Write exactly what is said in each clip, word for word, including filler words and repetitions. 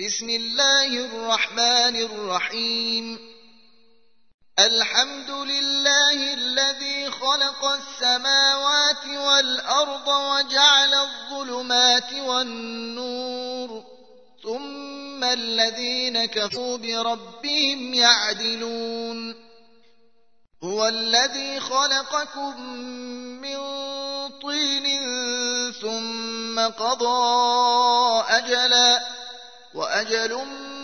بسم الله الرحمن الرحيم الحمد لله الذي خلق السماوات والأرض وجعل الظلمات والنور ثم الذين كفروا بربهم يعدلون هو الذي خلقكم من طين ثم قضى أجلا وأجل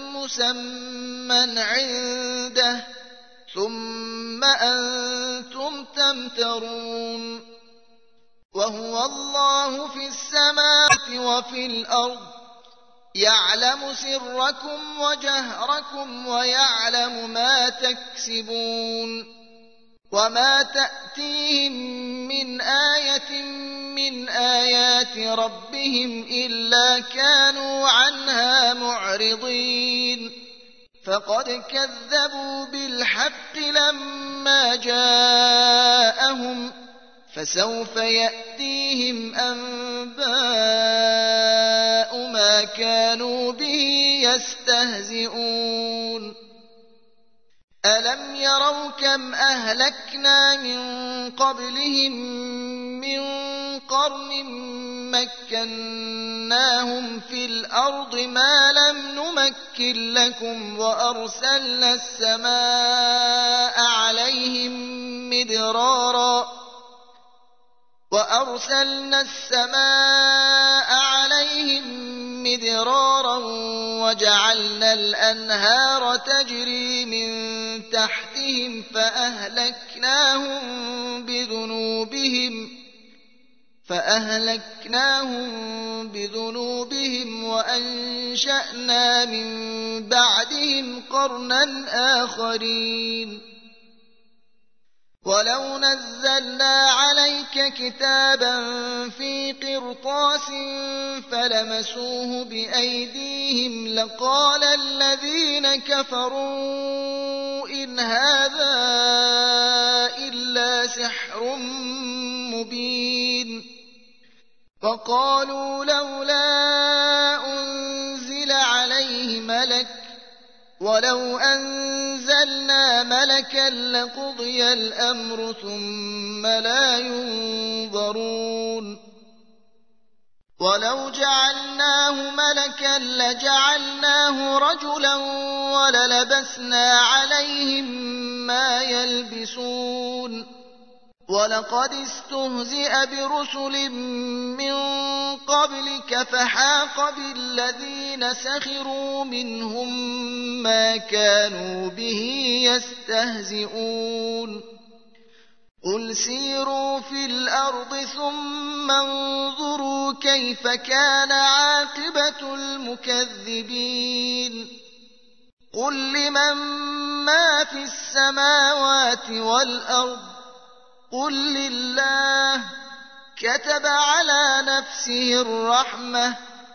مسمى عنده ثم أنتم تمترون وهو الله في السماوات وفي الأرض يعلم سركم وجهركم ويعلم ما تكسبون وما تأتيهم من آية من آيات ربهم إلا كانوا عنها معرضين فقد كذبوا بالحق لما جاءهم فسوف يأتيهم أنباء ما كانوا به يستهزئون ألم يروا كم أهلكنا من قبلهم من قرن مكناهم في الأرض ما لم نمكن لكم وأرسلنا السماء عليهم مدرارا وأرسلنا السماء عليهم مدرارا وجعلنا الأنهار تجري من تحتهم فأهلكناهم بذنوبهم فأهلكناهم بذنوبهم وأنشأنا من بعدهم قرنا آخرين ولو نزلنا عليك كتابا في قرطاس فلمسوه بأيديهم لقال الذين كفروا إن هذا إلا سحر مبين وقالوا لولا أنزل عليه ملك ولو أنزلنا ملكا لقضي الأمر ثم لا ينظرون ولو جعلناه ملكا لجعلناه رجلا وللبسنا عليهم ما يلبسون ولقد استهزئ برسل من قبلك فحاق بالذين سخروا منهم ما كانوا به يستهزئون قل سيروا في الأرض ثم انظروا كيف كان عاقبة المكذبين قل لمن ما في السماوات والأرض قل لله كتب على نفسه الرحمة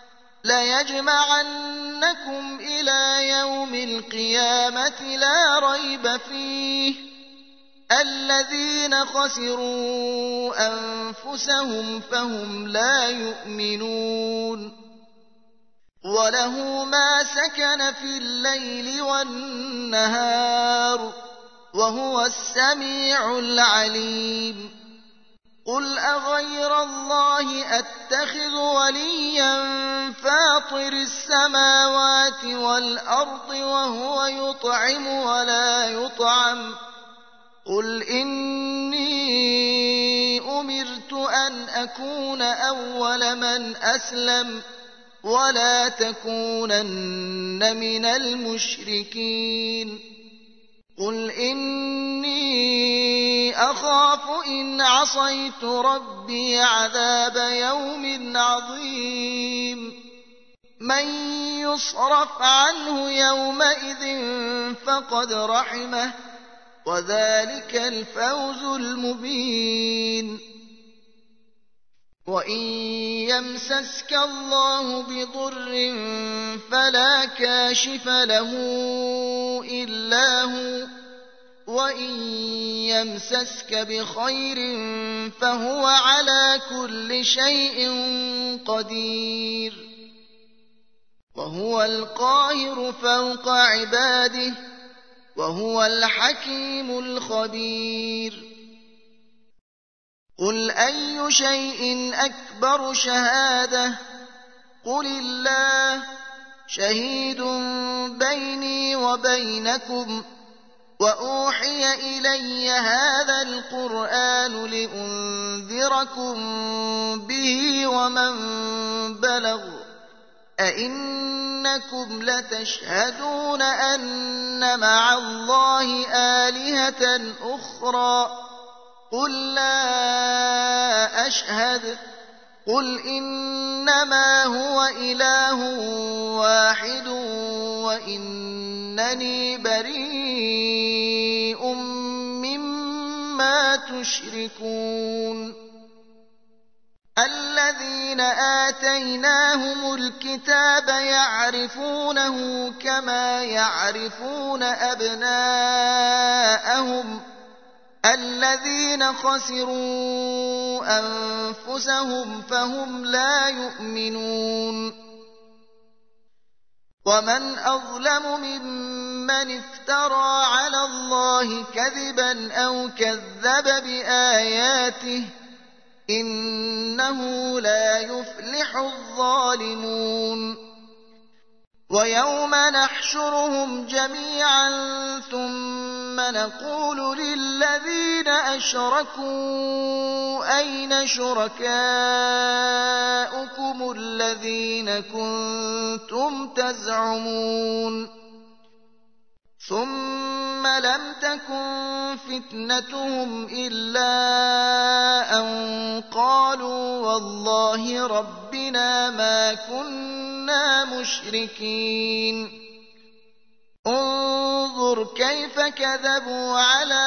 ليجمعنكم إلى يوم القيامة لا ريب فيه الذين خسروا أنفسهم فهم لا يؤمنون وله ما سكن في الليل والنهار وهو السميع العليم قل أغير الله أتخذ وليا فاطر السماوات والأرض وهو يطعم ولا يطعم قل إني أمرت أن أكون أول من أسلم ولا تكونن من المشركين قل إني أخاف إن عصيت ربي عذاب يوم عظيم من يصرف عنه يومئذ فقد رحمه وذلك الفوز المبين وإن يمسسك الله بضر فلا كاشف له إلا هو وإن يمسسك بخير فهو على كل شيء قدير وهو القاهر فوق عباده وهو الحكيم الخبير قل أي شيء أكبر شهادة قل الله شهيد بيني وبينكم وأوحي إلي هذا القرآن لأنذركم به ومن بلغ أئنكم لتشهدون أن مع الله آلهة أخرى قل لا أشهد قل إنما هو إله واحد وإنني بريء مما تشركون الذين آتيناهم الكتاب يعرفونه كما يعرفون أبناءهم الذين خسروا أنفسهم فهم لا يؤمنون ومن أظلم ممن افترى على الله كذبا أو كذب بآياته إنه لا يفلح الظالمون ويوم نحشرهم جميعا ثم نقول للذين أشركوا أين شركاؤكم الذين كنتم تزعمون ثم لم تكن فتنتهم إلا أن قالوا والله ربنا ما كنا مشركين انظر كيف كذبوا على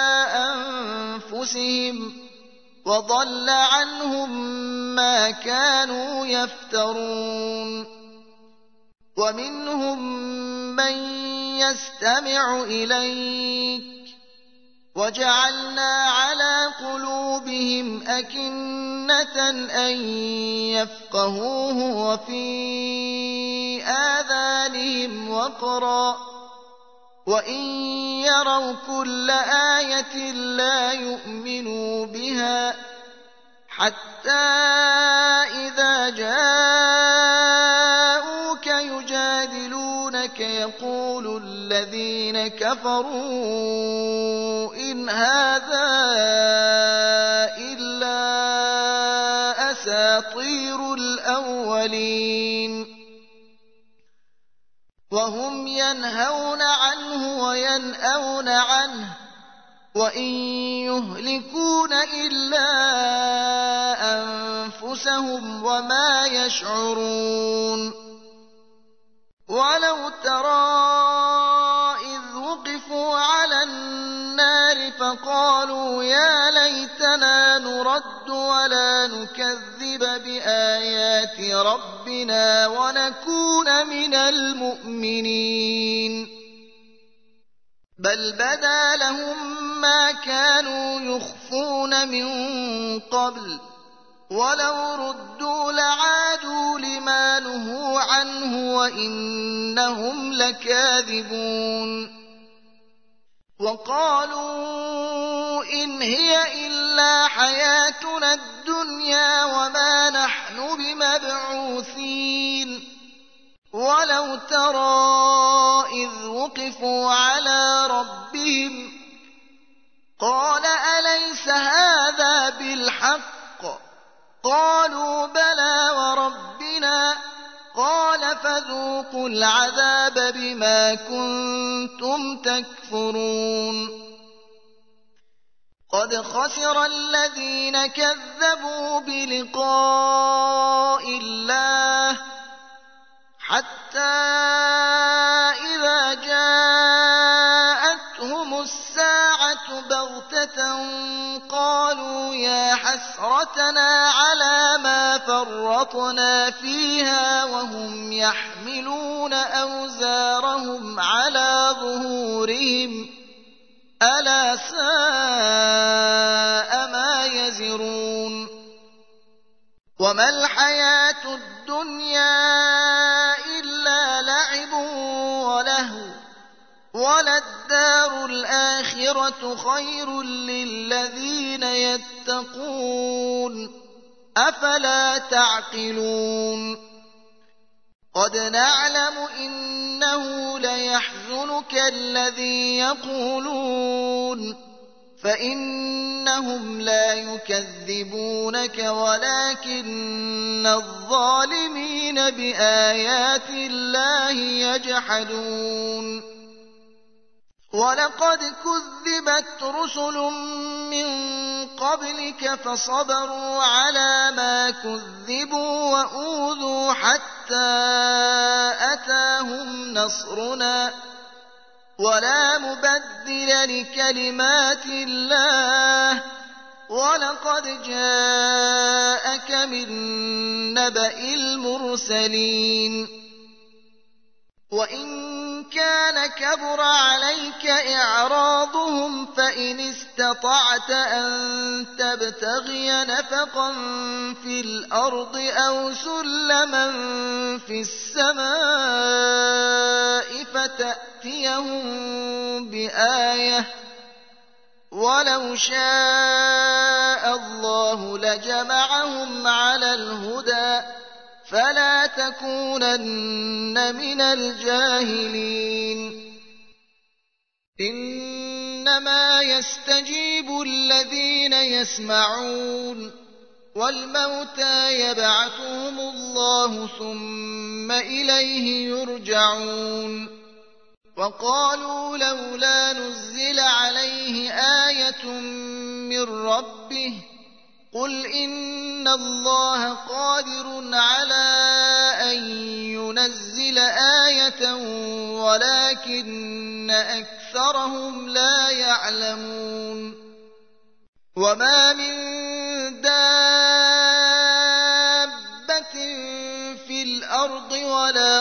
أنفسهم وضل عنهم ما كانوا يفترون ومنهم من يستمع إليك وجعلنا على قلوبهم أكنة أن يفقهوه وفي آذانهم وقرا وإن يروا كل آية لا يؤمنوا بها حتى إذا جاءوك يجادلونك يقول الذين كفروا إن هذا إلا أساطير الأولين وهم ينهون عنه وينأون عنه وإن يهلكون إلا أنفسهم وما يشعرون ولو ترى إذ وقفوا على النار فقالوا يا ليتنا نرد ولا نكذب بآيات ربنا ونكون من المؤمنين بل بدا لهم ما كانوا يخفون من قبل ولو ردوا لعادوا لما نهوا عنه وإنهم لكاذبون وقالوا إن هي إلا حياتنا الدنيا وما نحن بمبعوثين ولو ترى إذ وقفوا على ربهم قال أليس هذا بالحق قالوا بلى وربنا قال فذوقوا العذاب بما كنتم تكفرون قد خسر الذين كذبوا بلقاء الله حتى إذا جاءتهم الساعة بغتة قالوا يا حسرتنا على ما فرطنا فيها وهم يحملون أوزارهم على ظهورهم ألا ساء ما يزرون وما الحياة الدنيا إلا اللهو وللدار الآخرة خير للذين يتقون أفلا تعقلون قد نعلم إنه ليحزنك الذي يقولون فإنهم لا يكذبونك ولكن الظالمين بآيات الله يجحدون ولقد كذبت رسل من قبلك فصبروا على ما كذبوا وأوذوا حتى أتاهم نصرنا ولا مبدل لكلمات الله ولقد جاءك من نبأ المرسلين وإن كان كبر عليك إعراضهم فإن استطعت أن تبتغي نفقا في الأرض أو سلما في السماء فتأتيهم بآية ولو شاء الله لجمعهم على الهدى فلا تكونن من الجاهلين إنما يستجيب الذين يسمعون والموتى يبعثهم الله ثم إليه يرجعون وقالوا لولا نزل عليه آية من ربه قل إن الله قادر على أن ينزل آية ولكن أكثرهم لا يعلمون وما من دابة في الأرض ولا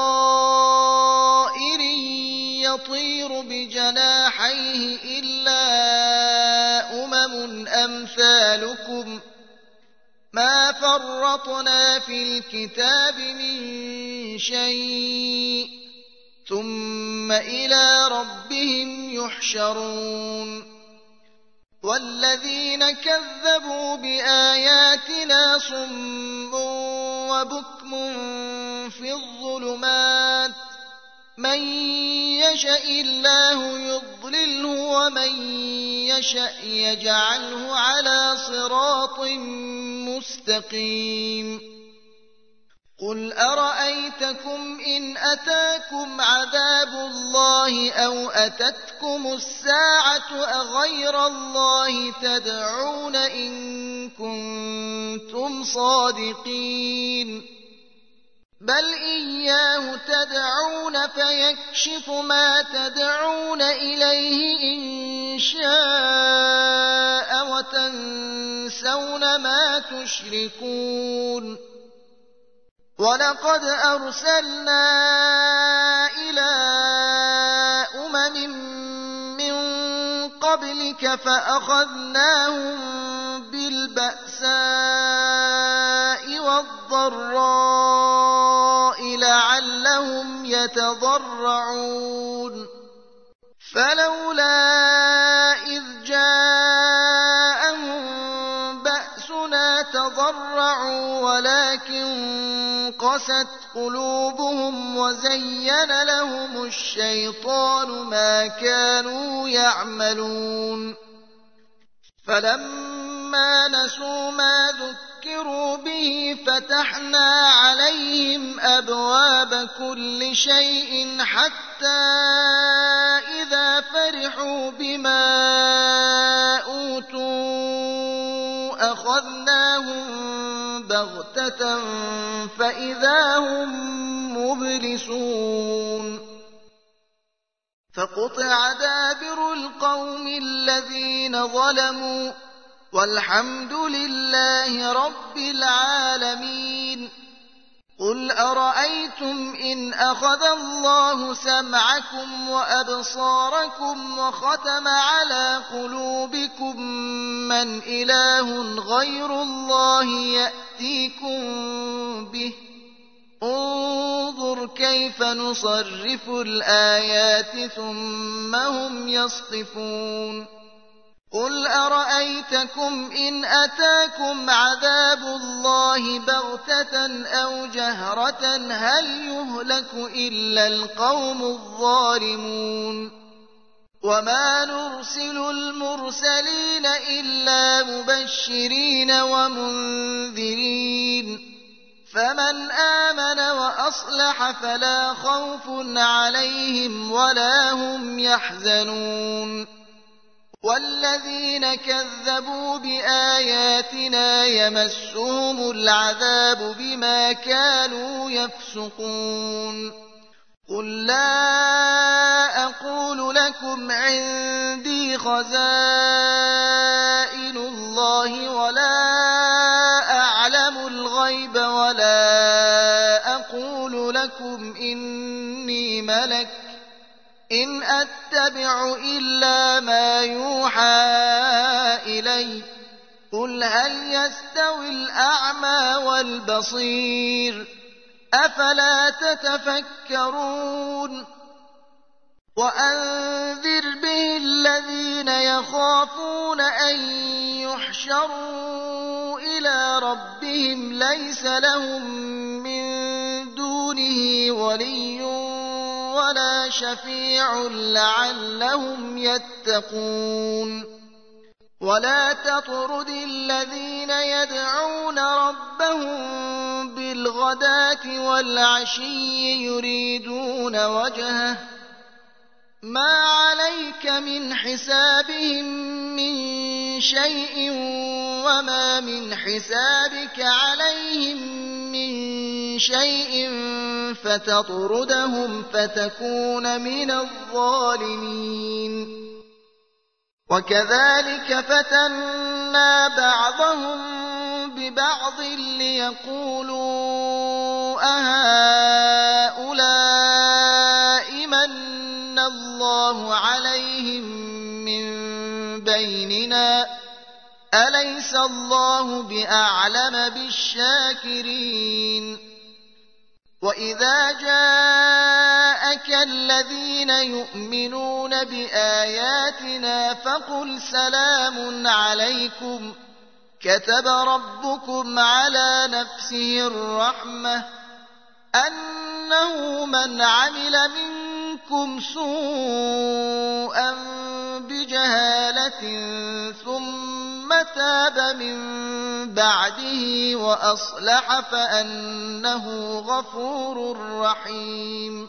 طائر يطير بجناحيه إلا أمم أمثالكم ما فرطنا في الكتاب من شيء ثم إلى ربهم يحشرون والذين كذبوا بآياتنا صم وبكم في الظلمات من يشاء الله يضلله ومن يشاء يجعله على صراط مستقيم قل أرأيتكم إن أتاكم عذاب الله أو أتتكم الساعة أغير الله تدعون إن كنتم صادقين بل إياه تدعون فيكشف ما تدعون إليه إن شاء وتنسون ما تشركون ولقد أرسلنا إلى أمم من قبلك فأخذناهم بالبأساء والضراء لعلهم يتضرعون فلولا إذ جاءهم بأسنا تضرعوا ولكن قست قلوبهم وزين لهم الشيطان ما كانوا يعملون فلما نسوا ما ذكروا به فتحنا عليهم أبواب كل شيء حتى إذا فرحوا بما أوتوا أخذناهم بغتة فإذا هم مبلسون فقطع دابر القوم الذين ظلموا والحمد لله رب العالمين قل أرأيتم إن أخذ الله سمعكم وأبصاركم وختم على قلوبكم من إله غير الله يأتيكم به انظر كيف نصرف الآيات ثم هم يصطفون قل أرأيتكم إن أتاكم عذاب الله بغتة أو جهرة هل يهلك إلا القوم الظالمون وما نرسل المرسلين إلا مبشرين ومنذرين فمن آمن وأصلح فلا خوف عليهم ولا هم يحزنون والذين كذبوا بآياتنا يمسهم العذاب بما كانوا يفسقون قل لا أقول لكم عندي خزائن الله ولا أعلم الغيب ولا أقول لكم إني ملك إن أتبع إلا ما يوحى إلي قل هل يستوي الأعمى والبصير أفلا تتفكرون وأنذر به الذين يخافون أن يحشروا إلى ربهم ليس لهم من دونه ولي ولا شفيع لعلهم يتقون ولا تطرد الذين يدعون ربهم بالغداة والعشي يريدون وجهه ما عليك من حسابهم من شيء وما من حسابك عليهم من شيء فتطردهم فتكون من الظالمين وكذلك فتنا بعضهم ببعض ليقولوا أهؤلاء من الله عليهم من بيننا أليس الله بأعلم بالشاكرين وإذا جاءك الذين يؤمنون بآياتنا فقل سلام عليكم كتب ربكم على نفسه الرحمة أنه من عمل منكم سوءا بجهالة ثم تاب من بعده وأصلح فأنه غفور رحيم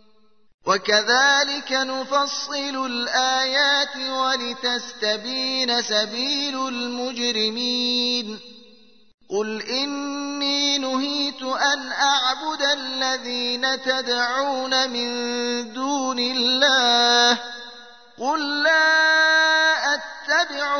وكذلك نفصل الآيات ولتستبين سبيل المجرمين قل إني نهيت أن أعبد الذين تدعون من دون الله قل لا أتبع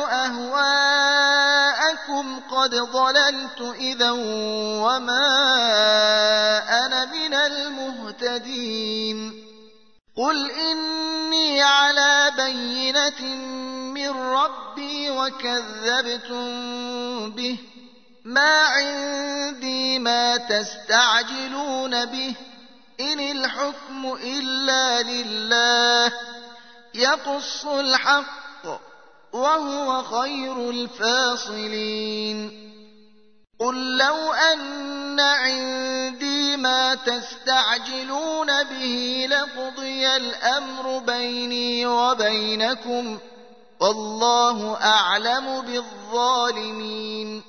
أهواءكم قد ضللت إذا وما أنا من المهتدين قل إني على بينة من ربي وكذبتم به ما عندي ما تستعجلون به إن الحكم إلا لله يقص الحق وهو خير الفاصلين قل لو أن عندي ما تستعجلون به لقضي الأمر بيني وبينكم والله أعلم بالظالمين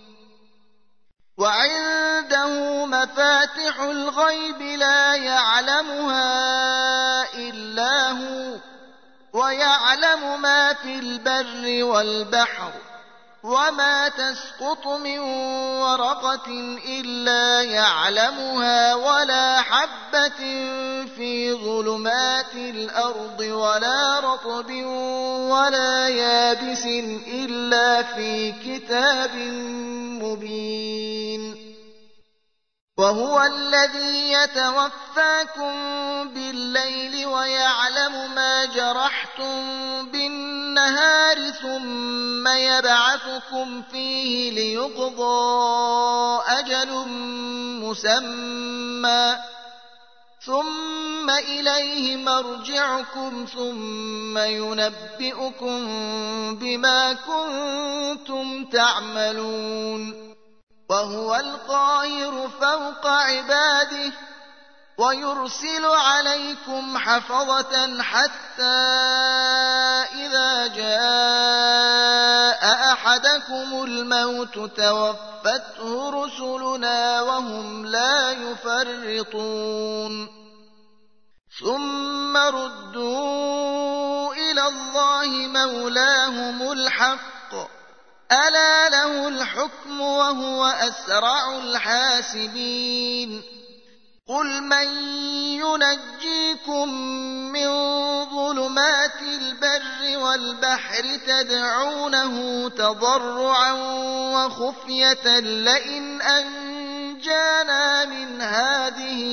وعنده مفاتح الغيب لا يعلمها إلا هو ويعلم ما في البر والبحر وما تسقط من ورقة إلا يعلمها ولا حبة في ظلمات الأرض ولا رطب ولا يابس إلا في كتاب مبين وهو الذي يتوفاكم بالليل ويعلم ما جرحتم بالنهار ثم يبعثكم فيه ليقضى أجل مسمى ثم إليه مرجعكم ثم ينبئكم بما كنتم تعملون وهو القاهر فوق عباده ويرسل عليكم حفظة حتى إذا جاء أحدكم الموت توفته رسلنا وهم لا يفرطون ثم ردوا إلى الله مولاهم الحق ألا له الحكم وهو أسرع الحاسبين قل من ينجيكم من ظلمات البر والبحر تدعونه تضرعا وخفية لئن أنجانا من هذه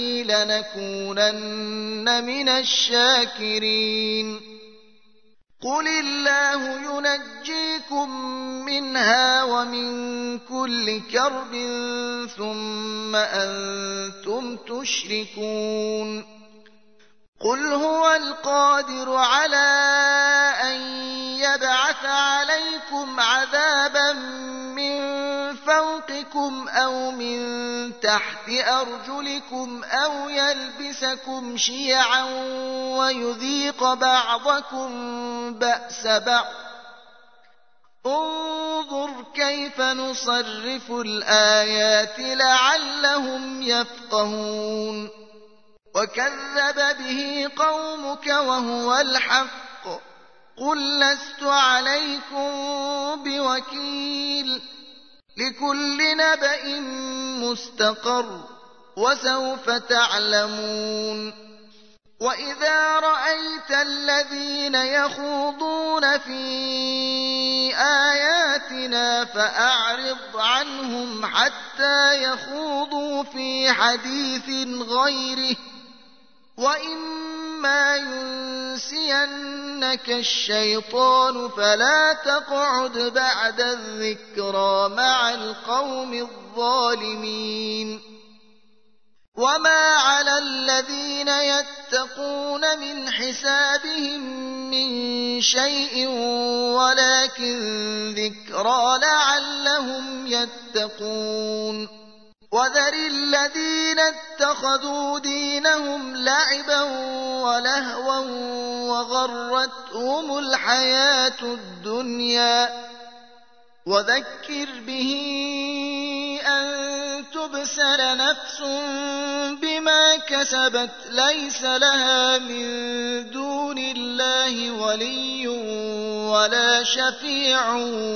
لنكونن من الشاكرين قل الله ينجيكم منها ومن كل كرب ثم أنتم تشركون قل هو القادر على أن يبعث عليكم عذابا من فوقكم أو من تحت أرجلكم أو يلبسكم شيعا ويذيق بعضكم بأس بعض انظر كيف نصرف الآيات لعلهم يفقهون وكذب به قومك وهو الحق قل لست عليكم بوكيل لكل نبأ مستقر وسوف تعلمون وإذا رأيت الذين يخوضون في آياتنا فأعرض عنهم حتى يخوضوا في حديث غيره وإما ينسينك الشيطان فلا تقعد بعد الذكرى مع القوم الظالمين وما على الذين يتقون من حسابهم من شيء ولكن ذكرى لعلهم يتقون وذر الذين اتخذوا دينهم لعبا ولهوا وغرتهم الحياة الدنيا وذكر به أن تبسل نفس بما كسبت ليس لها من دون الله ولي ولا شفيع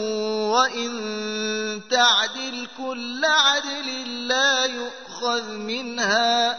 وإن تعدل كل عدل لا يؤخذ منها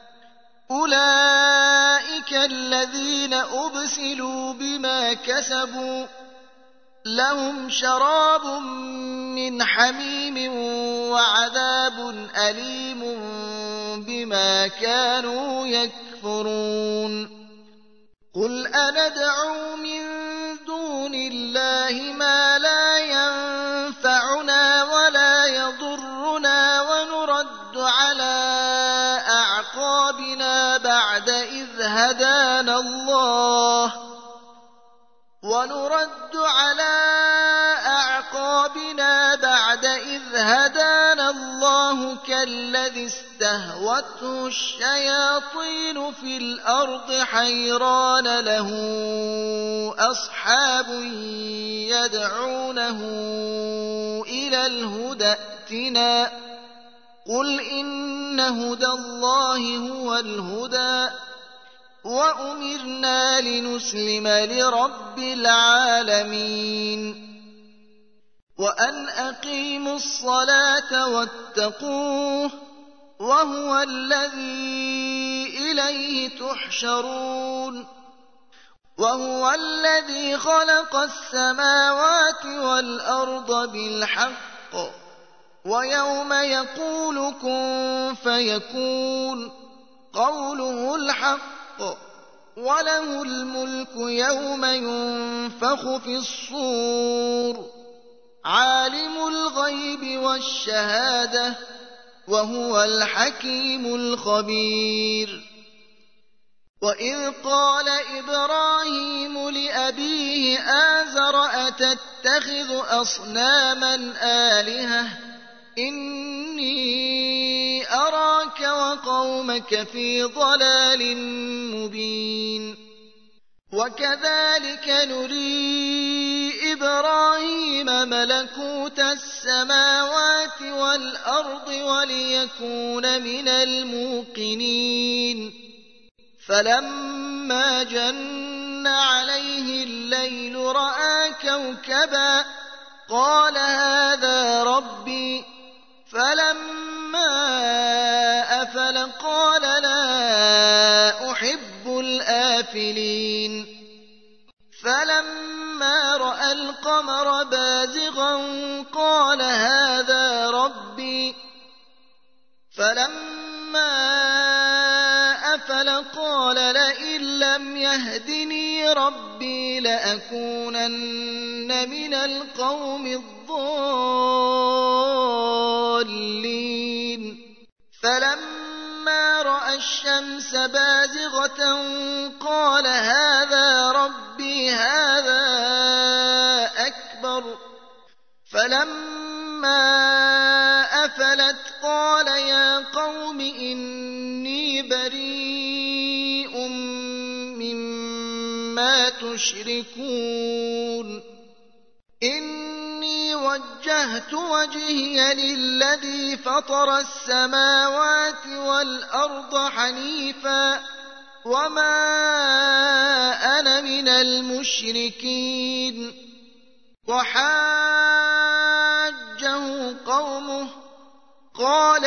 أولئك الذين أبسلوا بما كسبوا لهم شراب من حميم وعذاب أليم بما كانوا يكفرون قل أندعو من دون الله ما لا ينفعنا ولا يضرنا ونرد على أعقابنا بعد إذ هدانا الله ونرد على أعقابنا بعد إذ هدانا الله كالذي استهوته الشياطين في الأرض حيران له أصحاب يدعونه إلى الهدى ائتنا قل إن هدى الله هو الهدى وأمرنا لنسلم لرب العالمين وأن أقيموا الصلاة واتقوه وهو الذي إليه تحشرون وهو الذي خلق السماوات والأرض بالحق ويوم يقول كن فيكون قوله الحق وله الملك يوم ينفخ في الصور عالم الغيب والشهادة وهو الحكيم الخبير وإذ قال إبراهيم لأبيه آزر أتتخذ أصناما آلهة إني أراك وقومك في ضلال مبين وكذلك نري إبراهيم ملكوت السماوات والأرض وليكون من الموقنين فلما جن عليه الليل رأى كوكبا قال هذا ربي فلما أفل قال لا أحب الآفلين فلما رأى القمر بازغا قال هذا ربي فلما أفل قال لئن لم يهدني ربي لأكونن من القوم الضالين فلما رأى الشمس بازغة قال هذا ربي هذا أكبر فلما أفلت قال يا قوم إني بريء مما تشركون إني وجهت وجهي للذي فطر السماوات والأرض حنيفا وما أنا من المشركين وحاجه قومه قال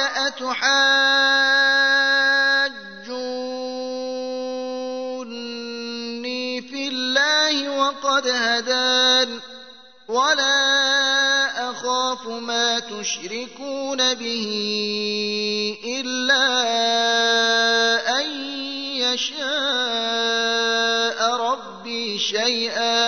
أتحاجوني في الله وقد هدان ولا أخاف ما تشركون به إلا أن يشاء ربي شيئا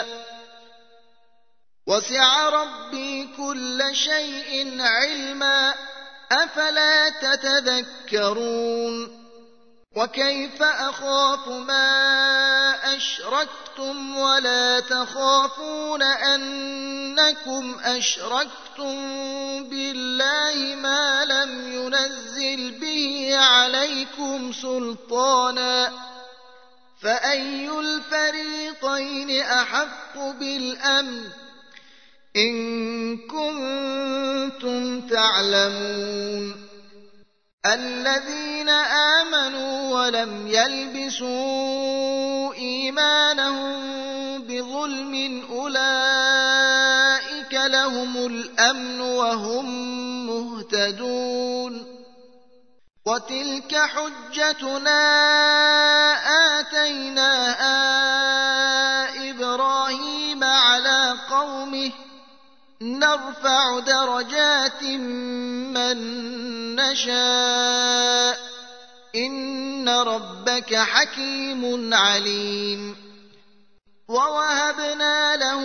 وسع ربي كل شيء علما أفلا تتذكرون وكيف أخاف ما أشركتم ولا تخافون أنكم أشركتم بالله ما لم ينزل به عليكم سلطانا فأي الفريقين أحق بالأمن إن كنتم تعلمون الذين آمنوا ولم يلبسوا إيمانهم بظلم أولئك لهم الأمن وهم مهتدون وتلك حجتنا آتيناها إبراهيم على قومه نرفع درجات من نشاء إن ربك حكيم عليم ووهبنا له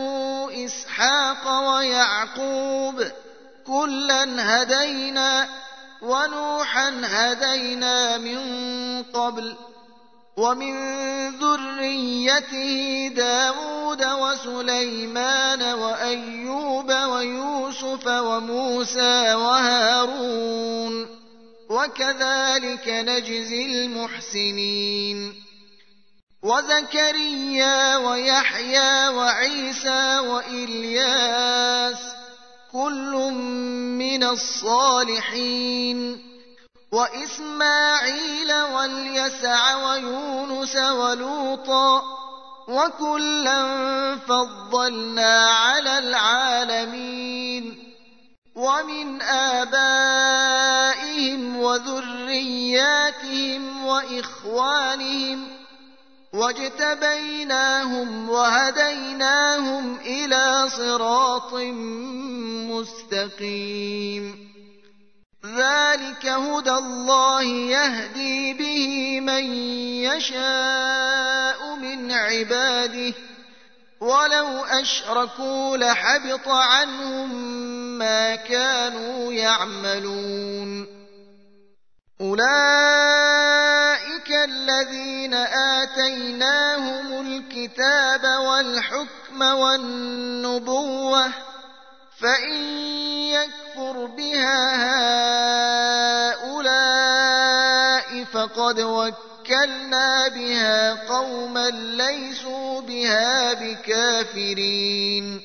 إسحاق ويعقوب كلا هدينا ونوحا هدينا من قبل ومن ذريته داود وسليمان وأيوب ويوسف وموسى وهارون وكذلك نجزي المحسنين وزكريا ويحيى وعيسى وإلياس كل من الصالحين وإسماعيل واليسع ويونس ولوطا وكلا فضلنا على العالمين ومن آبائهم وذرياتهم وإخوانهم واجتبيناهم وهديناهم إلى صراط مستقيم ذلك هدى الله يهدي به من يشاء من عباده ولو أشركوا لحبط عنهم ما كانوا يعملون أولئك الذين آتيناهم الكتاب والحكم والنبوة فإن يكفر بها هؤلاء فقد وكلنا بها قوما ليسوا بها بكافرين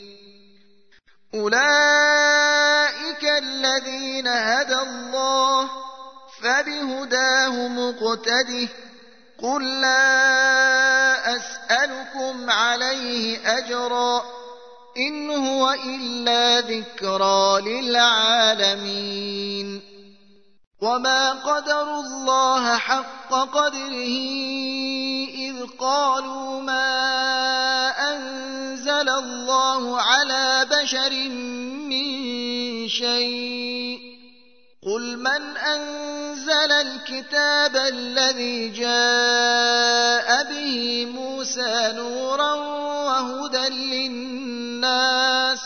أولئك الذين هدى الله فبهداه مقتده قل لا أسألكم عليه أجرا إن هو إلا ذكرى للعالمين وما قدروا الله حق قدره إذ قالوا ما أنزل الله على بشر من شيء قل من أنزل الكتاب الذي جاء به موسى نورا وهدى للناس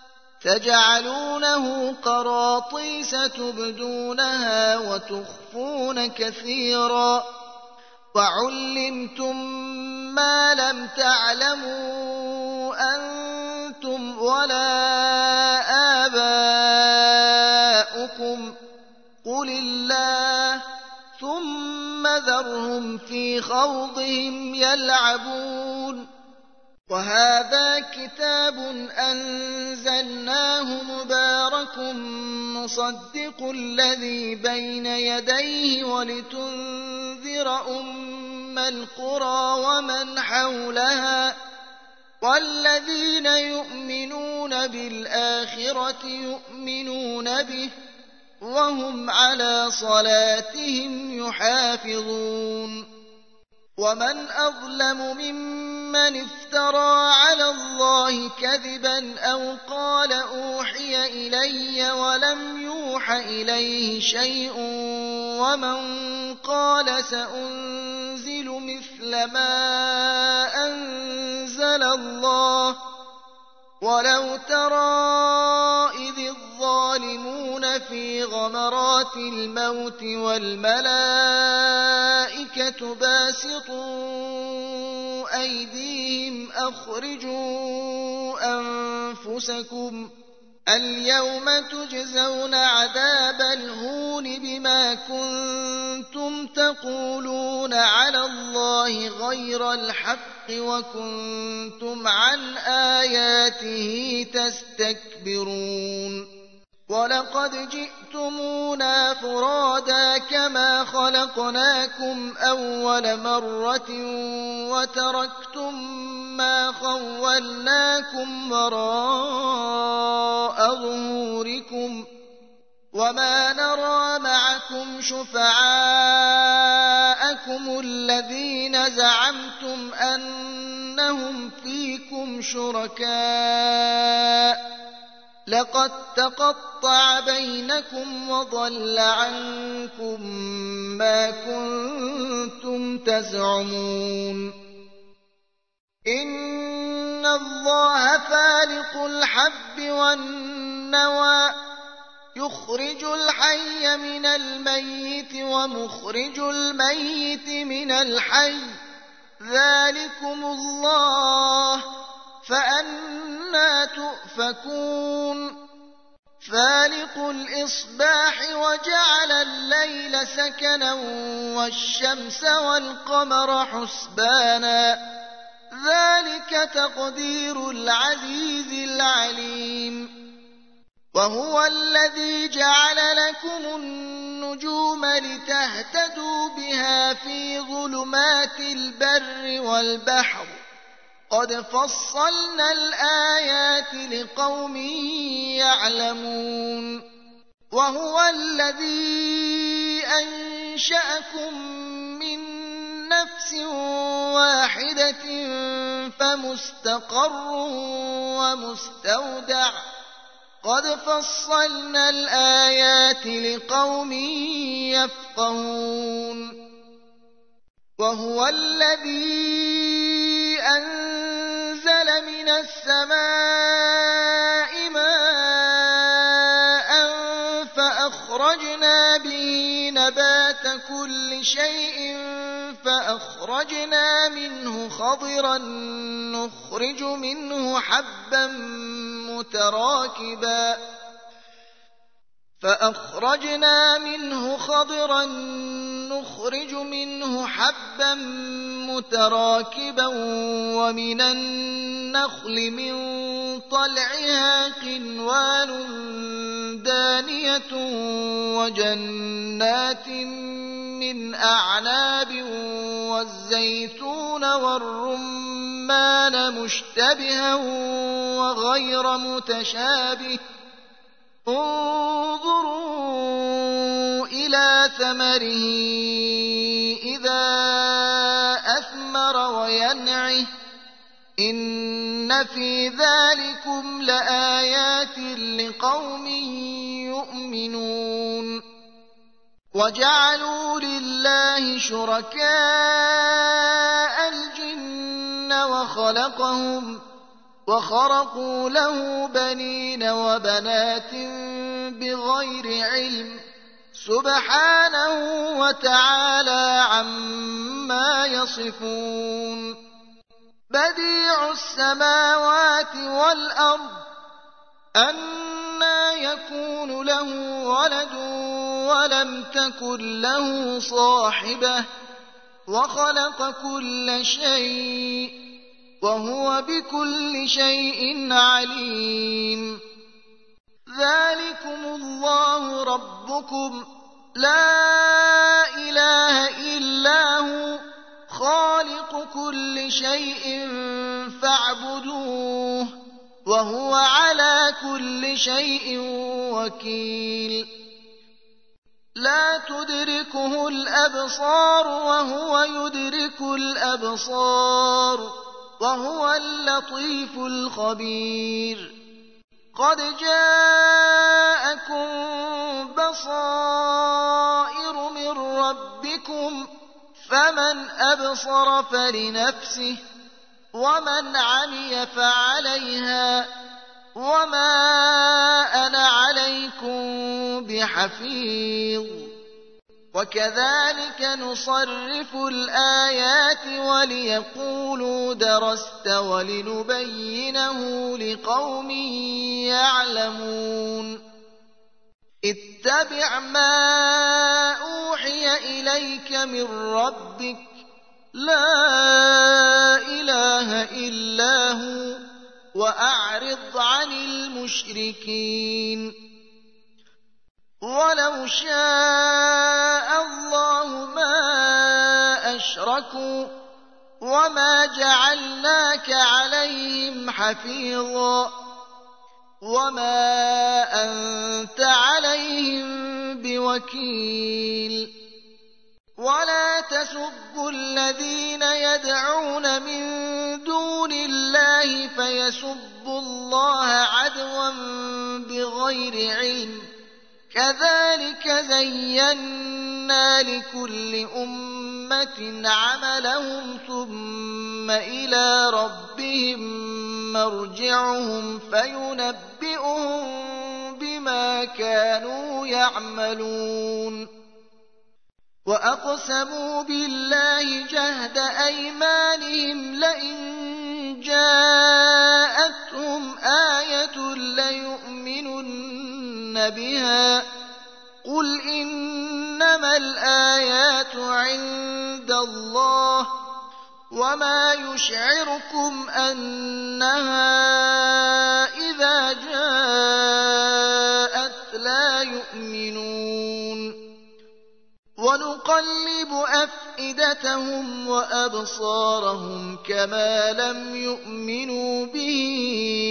تجعلونه قراطيس تبدونها وتخفون كثيرا وعلمتم ما لم تعلموا أنتم ولا آباؤكم قل الله ثم ذرهم في خوضهم يلعبون وهذا كتاب أنزلناه مبارك مصدق الذي بين يديه ولتنذر أم القرى ومن حولها والذين يؤمنون بالآخرة يؤمنون به وهم على صلاتهم يحافظون ومن أظلم ممن افترى على الله كذبا أو قال أوحي إلي ولم يوح إليه شيء ومن قال سأنزل مثل ما أنزل الله ولو ترى إذ الظالمون في غمرات الموت والملائكة باسطوا أيديهم أخرجوا أنفسكم اليوم تجزون عذاب الهون بما كنتم تقولون على الله غير الحق وكنتم عن آياته تستكبرون ولقد جئتمونا فرادا كما خلقناكم أول مرة وتركتم ما خولناكم وراء ظهوركم وما نرى معكم شفعاءكم الذين زعمتم أنهم فيكم شركاء لقد تقطع بينكم وضل عنكم ما كنتم تزعمون إن الله فالق الحب والنوى يخرج الحي من الميت ومخرج الميت من الحي ذلكم الله فأنى تؤفكون فالق الإصباح وجعل الليل سكنا والشمس والقمر حسبانا ذلك تقدير العزيز العليم وهو الذي جعل لكم النجوم لتهتدوا بها في ظلمات البر والبحر قد فصلنا الآيات لقوم يعلمون وهو الذي أنشأكم من نفس واحدة فمستقر ومستودع قد فصلنا الآيات لقوم يفقهون وهو الذي أنزل من السماء ماء فأخرجنا به نبات كل شيء فأخرجنا منه خضرا نخرج منه حبا متراكبا فأخرجنا منه خضرا نخرج منه حبا متراكبا ومن النخل من طلعها قنوان دانية وجنات من أعناب والزيتون والرمان مشتبها وغير متشابه انظروا إلى ثمره إذا أثمر وينعه إن في ذلكم لآيات لقوم يؤمنون وجعلوا لله شركاء الجن وخلقهم وخرقوا له بنين وبنات بغير علم سبحانه وتعالى عما يصفون بديع السماوات والأرض أنى يكون له ولد ولم تكن له صاحبة وخلق كل شيء وهو بكل شيء عليم ذلكم الله ربكم لا إله إلا هو خالق كل شيء فاعبدوه وهو على كل شيء وكيل لا تدركه الأبصار وهو يدرك الأبصار وهو اللطيف الخبير قد جاءكم بصائر من ربكم فمن أبصر فلنفسه ومن عمي فعليها وما أنا عليكم بحفيظ وكذلك نصرف الآيات وليقولوا درست ولنبينه لقوم يعلمون اتبع ما أوحي إليك من ربك لا إله إلا هو وأعرض عن المشركين ولو شاء الله ما أشركوا وما جعلناك عليهم حفيظا وما أنت عليهم بوكيل ولا تسبوا الذين يدعون من دون الله فيسبوا الله عدوا بغير علم كذلك زينا لكل أمة عملهم ثم إلى ربهم مرجعهم فينبئهم بما كانوا يعملون وأقسموا بالله جهد أيمانهم لئن جاءتهم آية ليؤمنن بها قل إنما الآيات عند الله وما يشعركم أنها إذا جاءت لا يؤمنون ونقلب أفئدتهم وأبصارهم كما لم يؤمنوا به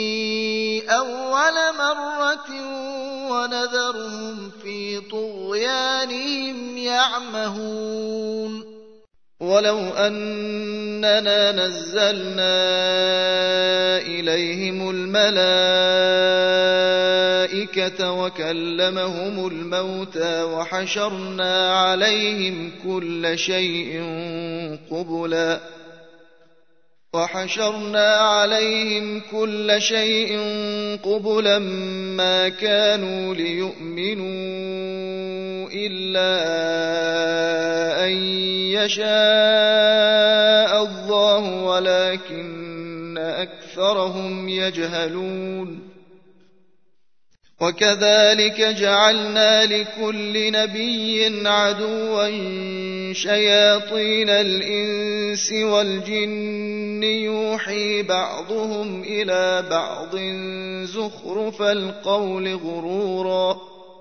أول مرة ونذرهم في طغيانهم يعمهون ولو أننا نزلنا إليهم الملائكة الْمَلَائِكَةَ وَكَلَّمَهُمُ الْمَوْتَىٰ وَحَشَرْنَا عَلَيْهِمْ كُلَّ شَيْءٍ قُبُلًا وَحَشَرْنَا عَلَيْهِمْ كُلَّ شَيْءٍ قُبُلًا مَّا كَانُوا لِيُؤْمِنُوا إِلَّا أَن يَشَاءَ اللَّهُ وَلَٰكِنَّ أَكْثَرَهُمْ يَجْهَلُونَ وَكَذَٰلِكَ جَعَلْنَا لِكُلِّ نَبِيٍّ عَدُوًّا شَيَاطِينَ الْإِنسِ وَالْجِنِّ يُوحِي بَعْضُهُمْ إِلَىٰ بَعْضٍ زُخْرُفَ الْقَوْلِ غُرُورًا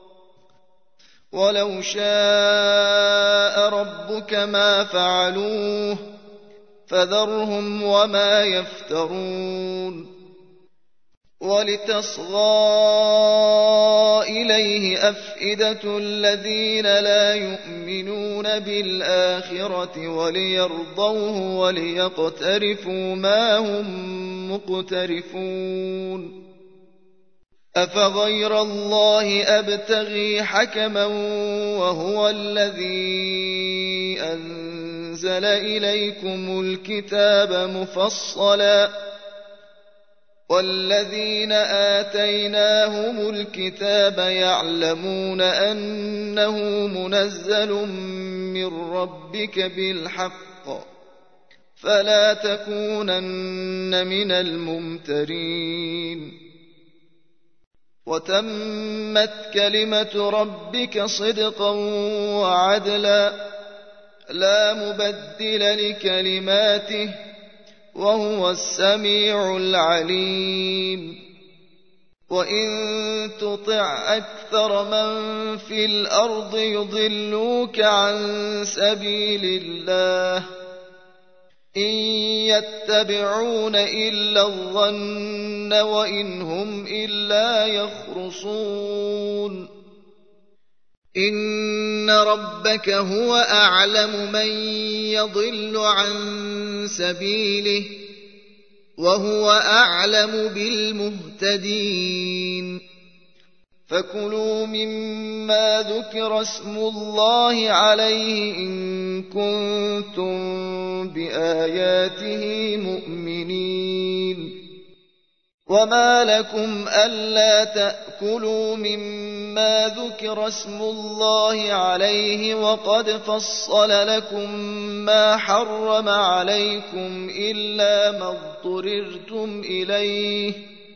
وَلَوْ شَاءَ رَبُّكَ مَا فَعَلُوهُ فَذَرْهُمْ وَمَا يَفْتَرُونَ وَلِتَصْغَىٰ إِلَيْهِ أَفْئِدَةُ الَّذِينَ لَا يُؤْمِنُونَ بِالْآخِرَةِ وَلِيَرْضَوْهُ وَلِيَقْتَرِفُوا مَا هُم مُّقْتَرِفُونَ أَفَغَيْرَ اللَّهِ أَبْتَغِي حَكَمًا وَهُوَ الَّذِي أَنزَلَ إِلَيْكُمُ الْكِتَابَ مُفَصَّلًا وَالَّذِينَ آتَيْنَاهُمُ الْكِتَابَ يَعْلَمُونَ أَنَّهُ مُنَزَّلٌ مِّن رَّبِّكَ بِالْحَقِّ فَلَا تَكُونَنَّ مِنَ الْمُمْتَرِينَ وَتَمَّتْ كَلِمَةُ رَبِّكَ صِدْقًا وَعَدْلًا لَّا مُبَدِّلَ لِكَلِمَاتِهِ وَهُوَ السَّمِيعُ الْعَلِيمُ وَإِن تُطِعْ أَكْثَرَ مَن فِي الْأَرْضِ يُضِلُّوكَ عَن سَبِيلِ اللَّهِ إِن يَتَّبِعُونَ إِلَّا الظَّنَّ وَإِنْ هُمْ إِلَّا يَخْرُصُونَ إِنَّ رَبَّكَ هُوَ أَعْلَمُ مَن يَضِلُّ عَن سَبِيلِهِ وَهُوَ أَعْلَمُ بِالْمُهْتَدِينَ فَكُلُوا مِمَّا ذُكِرَ اسْمُ اللَّهِ عَلَيْهِ إِن كُنتُم بِآيَاتِهِ مُؤْمِنِينَ وَمَا لَكُمْ أَلَّا تَأْكُلُوا مِمَّا ذُكِرَ اسْمُ اللَّهِ عَلَيْهِ وَقَدْ فَصَّلَ لَكُم مَّا حَرَّمَ عَلَيْكُمْ إِلَّا مَا اضْطُرِرْتُمْ إِلَيْهِ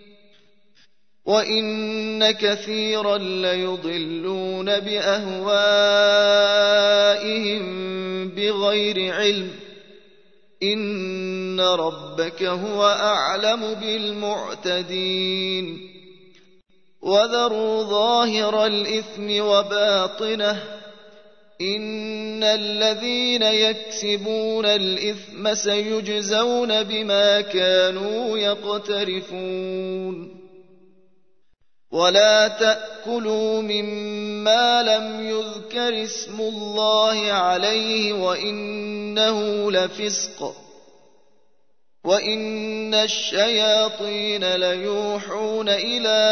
وَإِنَّ كَثِيرًا لَّيُضِلُّونَ بِأَهْوَائِهِم بِغَيْرِ عِلْمٍ إِنَّ رَبَّكَ هُوَ أَعْلَمُ بِالْمُعْتَدِينَ وَذَرُوا ظَاهِرَ الْإِثْمِ وَبَاطِنَهُ إِنَّ الَّذِينَ يَكْسِبُونَ الْإِثْمَ سَيُجْزَوْنَ بِمَا كَانُوا يَقْتَرِفُونَ وَلَا تَأْكُلُوا مِمَّا لَمْ يُذْكَرِ اسْمُ اللَّهِ عَلَيْهِ وَإِنَّهُ لَفِسْقٌ وَإِنَّ الشَّيَاطِينَ لَيُوحُونَ إِلَىٰ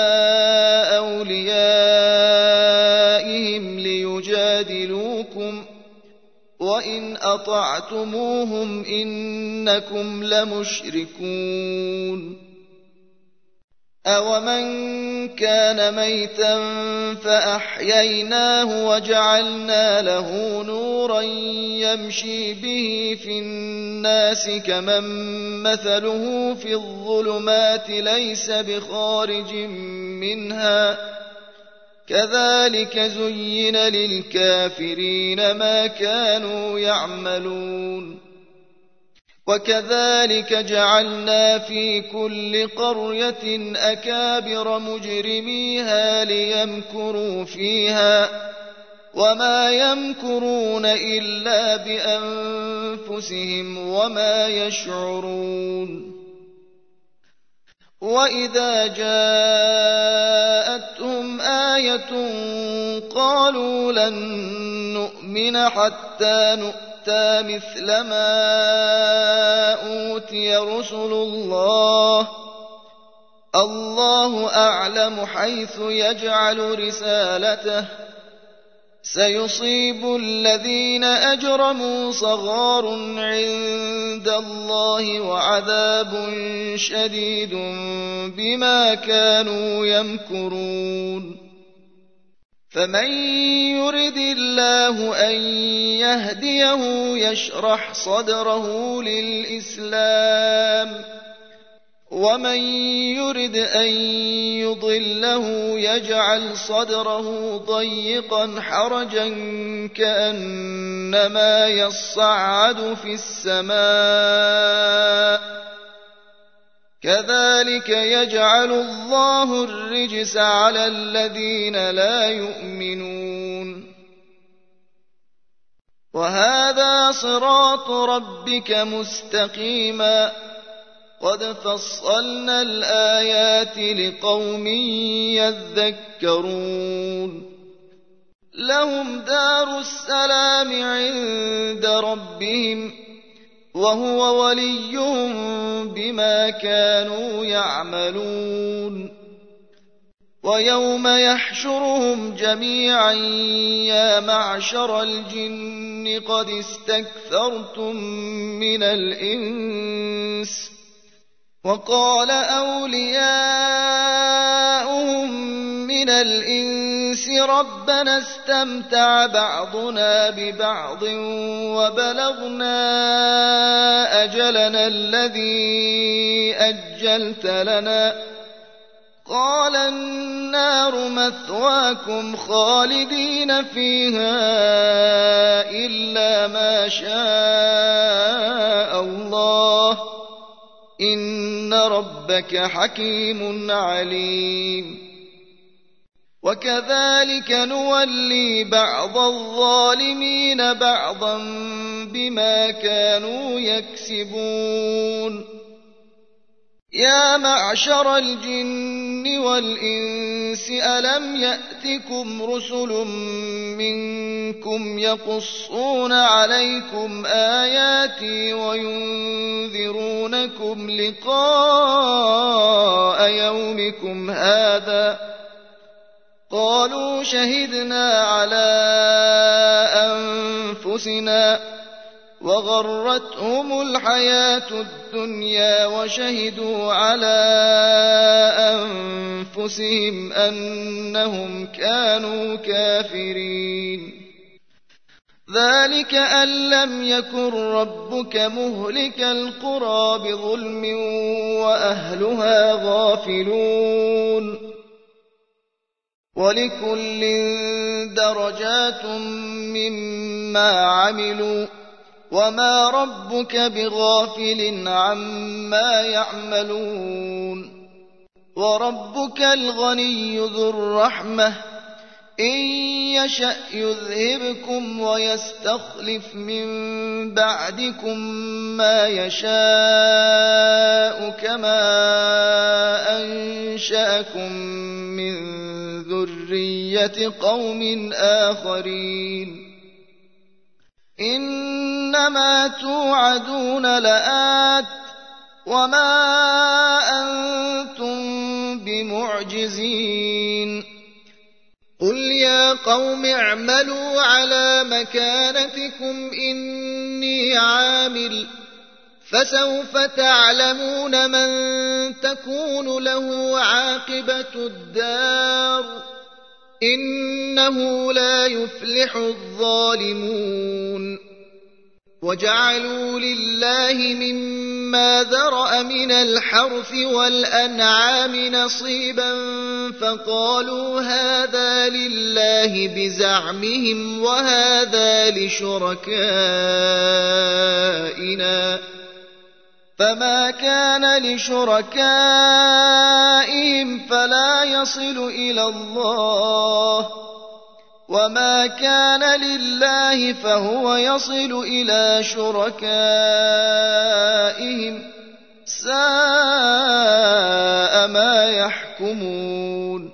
أَوْلِيَائِهِمْ لِيُجَادِلُوكُمْ وَإِنْ أَطَعْتُمُوهُمْ إِنَّكُمْ لَمُشْرِكُونَ أَوَمَن كَانَ مَيْتًا فَأَحْيَيْنَاهُ وَجَعَلْنَا لَهُ نُورًا يَمْشِي بِهِ فِي النَّاسِ كَمَن مَّثَلُهُ فِي الظُّلُمَاتِ لَيْسَ بِخَارِجٍ مِّنْهَا كَذَٰلِكَ زُيِّنَ لِلْكَافِرِينَ مَا كَانُوا يَعْمَلُونَ وَكَذَٰلِكَ جَعَلْنَا فِي كُلِّ قَرْيَةٍ أَكَابِرَ مُجْرِمِيهَا لِيَمْكُرُوا فِيهَا وَمَا يَمْكُرُونَ إِلَّا بِأَنفُسِهِمْ وَمَا يَشْعُرُونَ وَإِذَا جَاءَتْهُمْ آيَةٌ قَالُوا لَن نُّؤْمِنَ حَتَّىٰ نُؤْتَىٰ مِثْلَ مَا أُوتِيَ رُسُلُ اللَّهِ الله أعلم حيث يجعل رسالته سيصيب الذين أجرموا صغار عند الله وعذاب شديد بما كانوا يمكرون فمن يرد الله أن يهديه يشرح صدره للإسلام ومن يرد أن يضله يجعل صدره ضيقا حرجا كأنما يصعد في السماء كذلك يجعل الله الرجس على الذين لا يؤمنون وهذا صراط ربك مستقيما قد فصلنا الآيات لقوم يذكرون لهم دار السلام عند ربهم وهو وليهم بما كانوا يعملون ويوم يحشرهم جميعا يا معشر الجن قد استكثرتم من الإنس وقال أولياؤهم من الإنس ربنا استمتع بعضنا ببعض وبلغنا أجلنا الذي أجلت لنا قال النار مثواكم خالدين فيها إلا ما شاء الله إن ربك حكيم عليم وكذلك نولي بعض الظالمين بعضا بما كانوا يكسبون يا معشر الجن والإنس ألم يأتكم رسل منكم يقصون عليكم آياتي وينذرونكم لقاء يومكم هذا قالوا شهدنا على أنفسنا وغرتهم الحياة الدنيا وشهدوا على أنفسهم أنهم كانوا كافرين ذلك أن لم يكن ربك مهلك القرى بظلم وأهلها غافلون ولكل درجات مما عملوا وما ربك بغافل عما يعملون وربك الغني ذو الرحمة إن يشأ يذهبكم ويستخلف من بعدكم ما يشاء كما أنشأكم من ذرية قوم آخرين إنما توعدون لآت وما أنتم بمعجزين قل يا قوم اعملوا على مكانتكم إني عامل فسوف تعلمون من تكون له عاقبة الدار إنه لا يفلح الظالمون وجعلوا لله مما ذرأ من الحرث والأنعام نصيبا فقالوا هذا لله بزعمهم وهذا لشركائنا فما كان لشركائهم فلا يصل إلى الله وما كان لله فهو يصل إلى شركائهم ساء ما يحكمون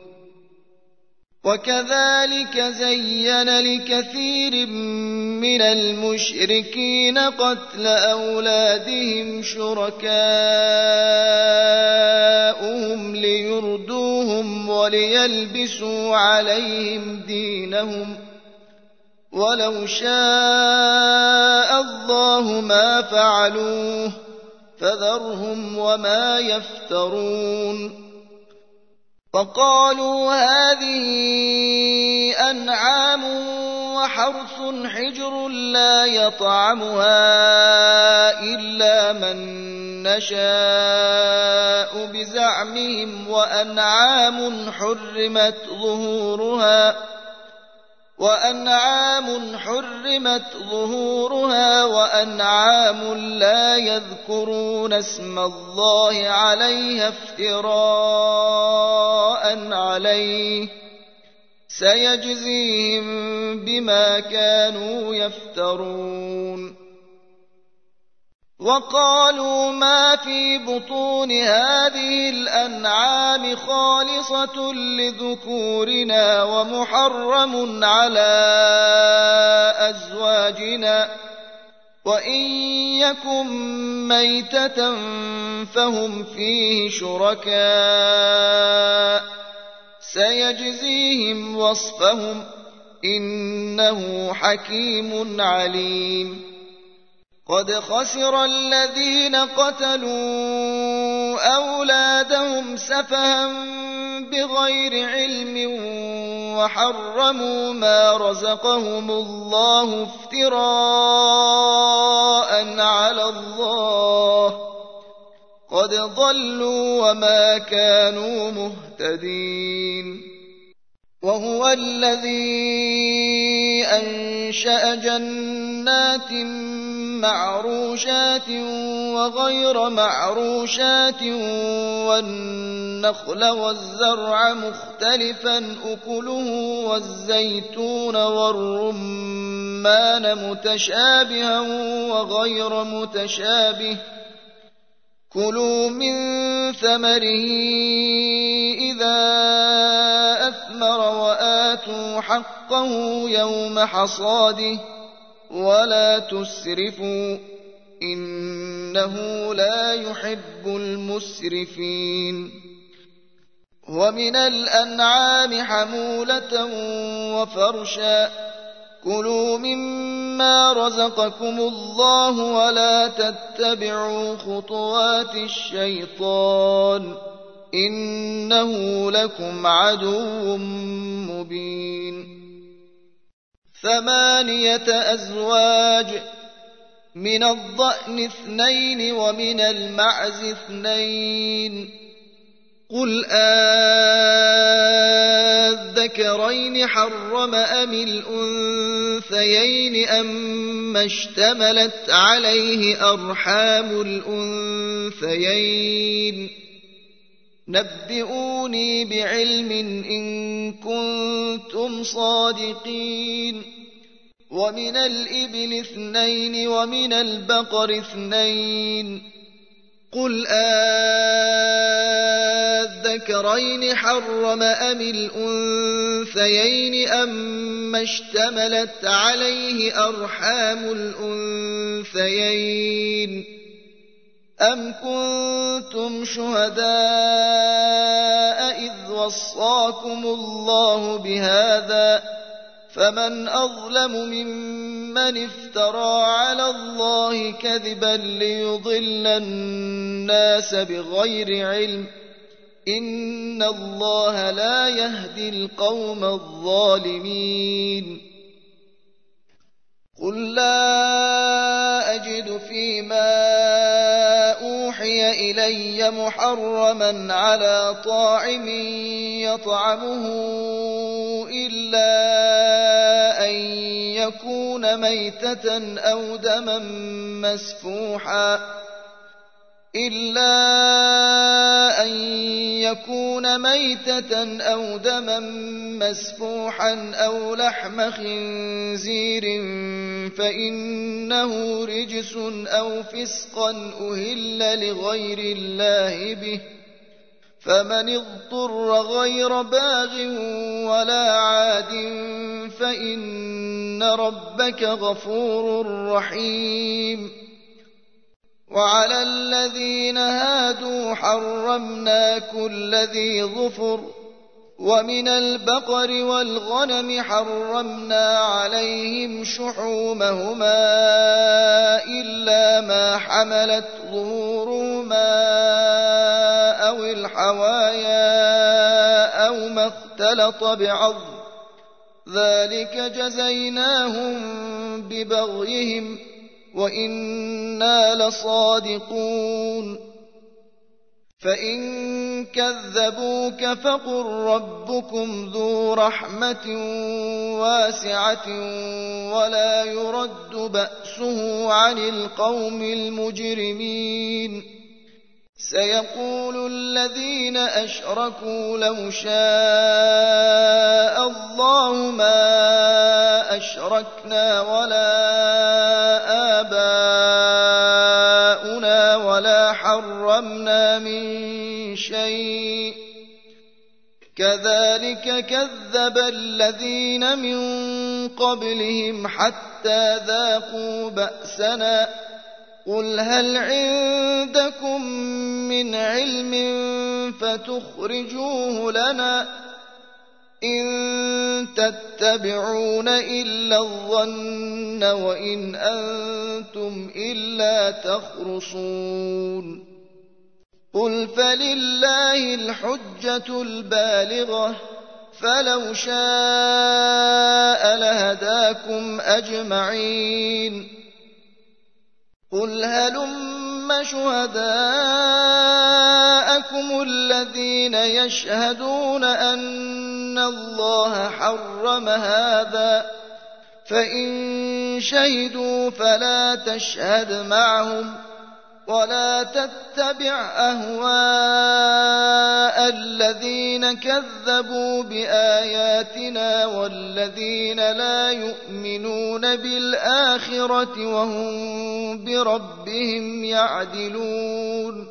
وكذلك زين لكثير من المشركين قتل أولادهم شركاؤهم يردوهم وليلبسوا عليهم دينهم ولو شاء الله ما فعلوه فذرهم وما يفترون وقالوا هذه أنعام وحرث حجر لا يطعمها إلا من نشاء بزعمهم وأنعام حرمت ظهورها وأنعام حرمت ظهورها وأنعام لا يذكرون اسم الله عليها افتراء عليه سيجزيهم بما كانوا يفترون وقالوا ما في بطون هذه الأنعام خالصة لذكورنا ومحرم على أزواجنا وإن يكن ميتة فهم فيه شركاء سيجزيهم وصفهم إنه حكيم عليم قد خسر الذين قتلوا أولادهم سفها بغير علم وحرموا ما رزقهم الله افتراء على الله قد ضلوا وما كانوا مهتدين وهو الذي أنشأ جنات معروشات وغير معروشات والنخل والزرع مختلفا أكله والزيتون والرمان متشابها وغير متشابه كلوا من ثمره إذا أثمر وآتوا حقه يوم حصاده ولا تسرفوا إنه لا يحب المسرفين ومن الأنعام حمولة وفرشا كلوا مما رزقكم الله ولا تتبعوا خطوات الشيطان إنه لكم عدو مبين ثمانية أزواج من الضأن اثنين ومن المعز اثنين قل آذكرين حرم أم الأنثيين أم اشتملت عليه أرحام الأنثيين نبئوني بعلم إن كنتم صادقين ومن الإبل اثنين ومن البقر اثنين قل آذكرين حرم أم الأنثيين أم اشتملت عليه أرحام الأنثيين أم كنتم شهداء إذ وصاكم الله بهذا فمن أظلم ممن افترى على الله كذبا ليضل الناس بغير علم إن الله لا يهدي القوم الظالمين قل لا أجد فيما أوحي إلي محرما على طاعم يطعمه إلا أن يكون ميتة أو دما مسفوحا إلا أن يكون ميتة أو دما مسفوحا أو لحم خنزير فإنه رجس أو فسقا أهل لغير الله به فمن اضطر غير باغ ولا عاد فإن ربك غفور رحيم وعلى الذين هادوا حرمنا كل ذي ظفر ومن البقر والغنم حرمنا عليهم شحومهما إلا ما حملت ظهورهما أو الحوايا أو ما اختلط بعظم ذلك جزيناهم ببغيهم وإنا لصادقون فإن كذبوك فقل ربكم ذو رحمة واسعة ولا يرد بأسه عن القوم المجرمين سيقول الذين أشركوا لو شاء الله ما أشركنا ولا آباؤنا ولا حرمنا من شيء كذلك كذب الذين من قبلهم حتى ذاقوا بأسنا قل هل عندكم من علم فتخرجوه لنا إن تتبعون إلا الظن وإن أنتم إلا تخرصون قل فلله الحجة البالغة فلو شاء لهداكم أجمعين قل هلم شهداءكم الذين يشهدون أن الله حرم هذا فإن شهدوا فلا تشهد معهم ولا تتبع أهواء الذين كذبوا بآياتنا والذين لا يؤمنون بالآخرة وهم بربهم يعدلون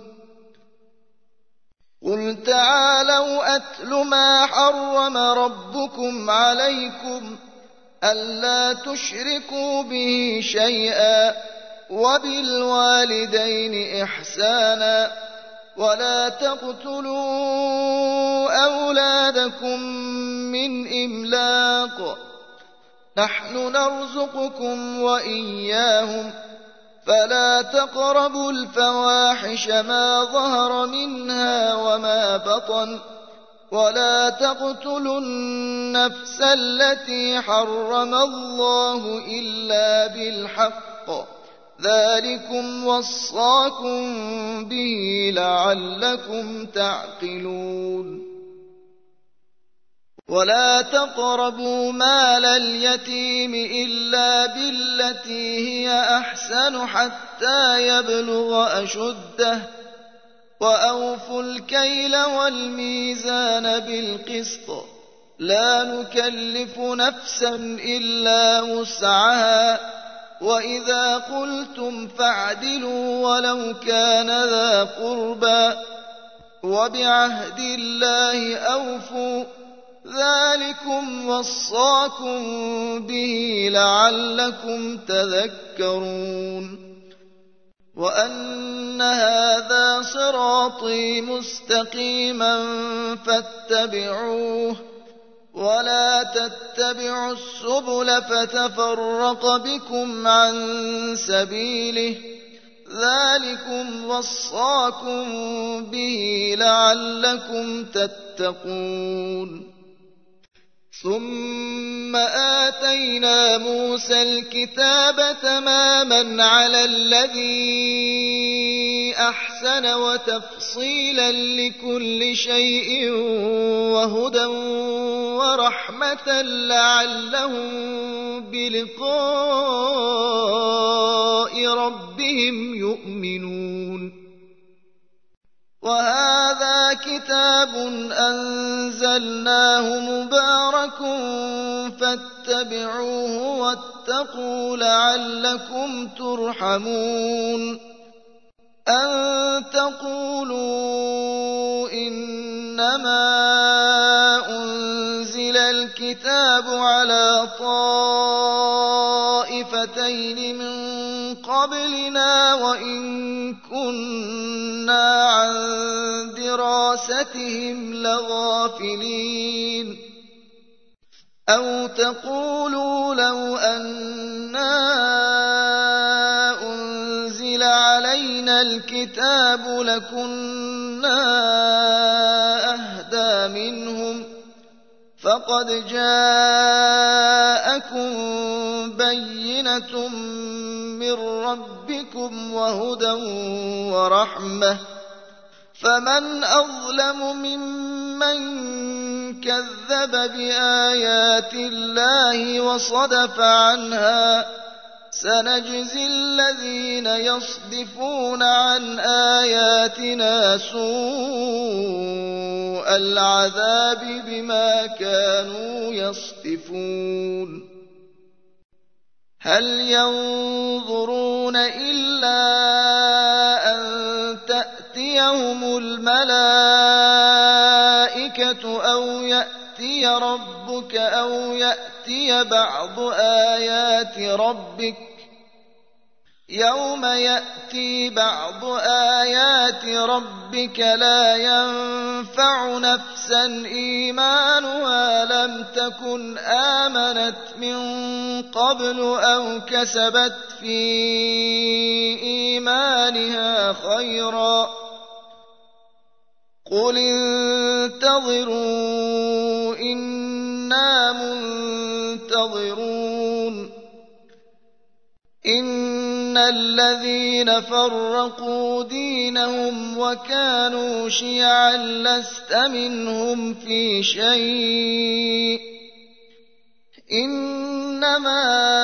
قل تعالوا أتل ما حرم ربكم عليكم ألا تشركوا به شيئا وبالوالدين إحسانا ولا تقتلوا أولادكم من إملاق نحن نرزقكم وإياهم فلا تقربوا الفواحش ما ظهر منها وما بطن ولا تقتلوا النفس التي حرم الله إلا بالحق ذلكم وصاكم به لعلكم تعقلون ولا تقربوا مال اليتيم إلا بالتي هي أحسن حتى يبلغ أشده وأوفوا الكيل والميزان بالقسط لا نكلف نفسا إلا وسعها وإذا قلتم فاعدلوا ولو كان ذا قربى وبعهد الله أوفوا ذلكم وصاكم به لعلكم تذكرون وأن هذا صراطي مستقيما فاتبعوه ولا تتبعوا السبل فتفرق بكم عن سبيله ذلكم وصاكم به لعلكم تتقون ثم آتينا موسى الكتاب تماما على الذي أحسن وتفصيلا لكل شيء وهدى ورحمة لعلهم بلقاء ربهم يؤمنون وهذا كتاب أنزلناه مبارك فاتبعوه واتقوا لعلكم ترحمون أن تقولوا إنما أنزل الكتاب على طائفتين من قبلنا وإن كُنَّا عَن دِرَاسَتِهِمْ لَغَافِلِينَ أَوْ تَقُولُوا لَوْ أَنَّا أُنزِلَ عَلَيْنَا الْكِتَابُ لَكُنَّا أَهْدَىٰ مِنْهُمْ ۚ فَقَدْ جَاءَكُم بَيِّنَةٌ مِّن رَّبِّكُمْ وَهُدًى وَرَحْمَةٌ ۚ فَمَنْ أَظْلَمُ مِمَّن كَذَّبَ بِآيَاتِ اللَّهِ وَصَدَفَ عَنْهَا ۗ سَنَجْزِي الَّذِينَ يَصْدِفُونَ عَنْ آيَاتِنَا سُوءَ الْعَذَابِ بِمَا كَانُوا يَصْدِفُونَ هَلْ يَنظُرُونَ إِلَّا أَن تَأْتِيَهُمُ الْمَلَائِكَةُ أَوْ يَأْتِيَ رَبُّكَ أَوْ يَأْتِيَ بَعْضُ آيَاتِ رَبِّكَ ۗ يَوْمَ يَأْتِي بَعْضُ آيَاتِ رَبِّكَ لَا يَنفَعُ نَفْسًا إِيمَانُهَا لَمْ تَكُنْ آمَنَتْ مِن قَبْلُ أَوْ كَسَبَتْ فِي إِيمَانِهَا خَيْرًا ۗ قُلِ انتَظِرُوا إِنَّا مُنتَظِرُونَ إِنَّ الَّذِينَ فَرَّقُوا دِينَهُمْ وَكَانُوا شِيَعًا لَّسْتَ مِنْهُمْ فِي شَيْءٍ ۚ إِنَّمَا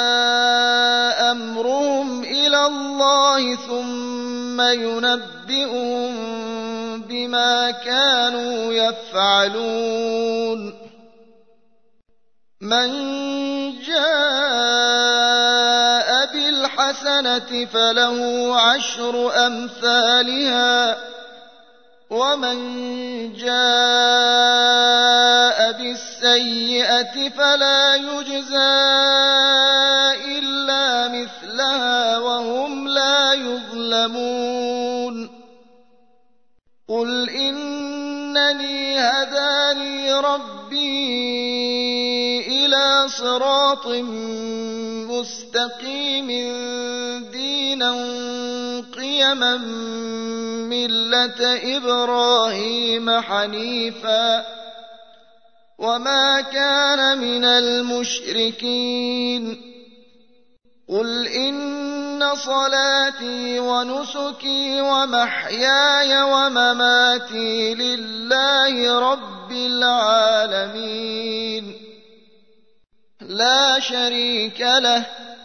أَمْرُهُمْ إِلَى اللَّهِ ثُمَّ يُنَبِّئُهُم بِمَا كَانُوا يَفْعَلُونَ مَن جَاءَ بِالْحَسَنَةِ فَلَهُ عَشْرُ أَمْثَالِهَا ۖ وَمَن جَاءَ بِالسَّيِّئَةِ فَلَا يُجْزَىٰ إِلَّا مِثْلَهَا وَهُمْ لَا يُظْلَمُونَ قُلْ إِنَّنِي هَدَانِي رَبِّي إِلَىٰ صِرَاطٍ مُّسْتَقِيمٍ دِينًا قِيَمًا مِّلَّةَ إِبْرَاهِيمَ حَنِيفًا ۖ وَمَا كَانَ مِنَ الْمُشْرِكِينَ قُلْ إِنَّ صَلَاتِي وَنُسُكِي وَمَحْيَايَ وَمَمَاتِي لِلَّهِ رَبِّ الْعَالَمِينَ لَا شَرِيكَ لَهُ ۖ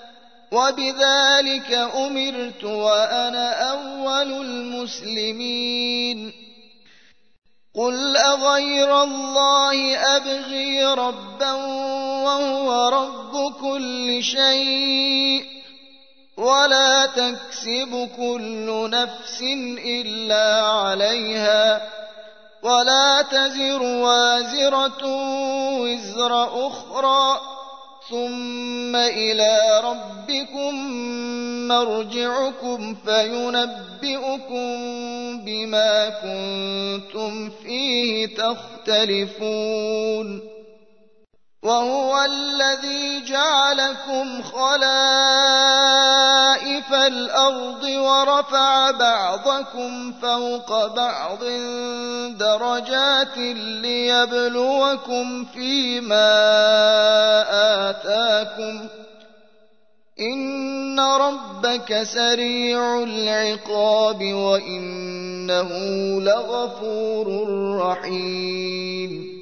وَبِذَٰلِكَ أُمِرْتُ وَأَنَا أَوَّلُ الْمُسْلِمِينَ قُلْ أَغَيْرَ اللَّهِ أَبْغِي رَبًّا وَهُوَ رَبُّ كُلِّ شَيْءٍ ۖ وَلَا تَكْسِبُ كُلُّ نَفْسٍ إِلَّا عَلَيْهَا ۖ وَلَا تَزِرُ وَازِرَةٌ وِزْرَ أُخْرَىٰ ۗ ثُمَّ إِلَىٰ رَبِّكُم مَّرْجِعُكُمْ فَيُنَبِّئُكُم بِمَا كُنتُمْ فِيهِ تَخْتَلِفُونَ وَهُوَ الَّذِي جَعَلَكُمْ خَلَائِفَ الْأَرْضِ وَرَفَعَ بَعْضَكُمْ فَوْقَ بَعْضٍ دَرَجَاتٍ لِّيَبْلُوَكُمْ فِيمَا آتَاكُمْ ۗ إِنَّ رَبَّكَ سَرِيعُ الْعِقَابِ وَإِنَّهُ لَغَفُورٌ رَّحِيمٌ